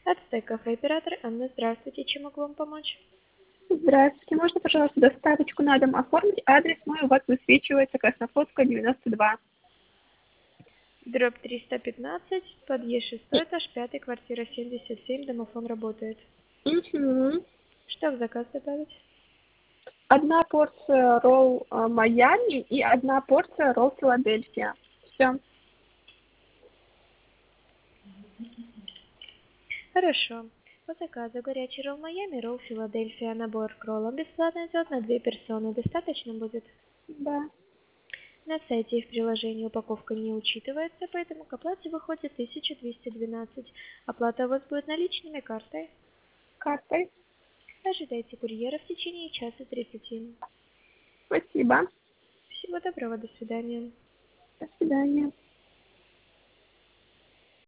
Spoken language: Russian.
Ацтек кафе, оператор Анна, здравствуйте, чем могу вам помочь? Здравствуйте, можно, пожалуйста, доставочку на дом оформить? Адрес мой у вас высвечивается, Краснофлотская, 92. Дробь 315, подъезд 6 этаж, 5, квартира 77, домофон работает. Угу. Что в заказ добавить? Одна порция ролл Майами и одна порция ролл Филадельфия. Все. Хорошо. По заказу горячий ролл Майами, ролл Филадельфия, набор к роллам бесплатно идет на 2 персоны. Достаточно будет? Да. На сайте и в приложении упаковка не учитывается, поэтому к оплате выходит 1212. Оплата у вас будет наличными картой. Картой. Ожидайте курьера в течение часа 30. Спасибо. Всего доброго, до свидания. До свидания.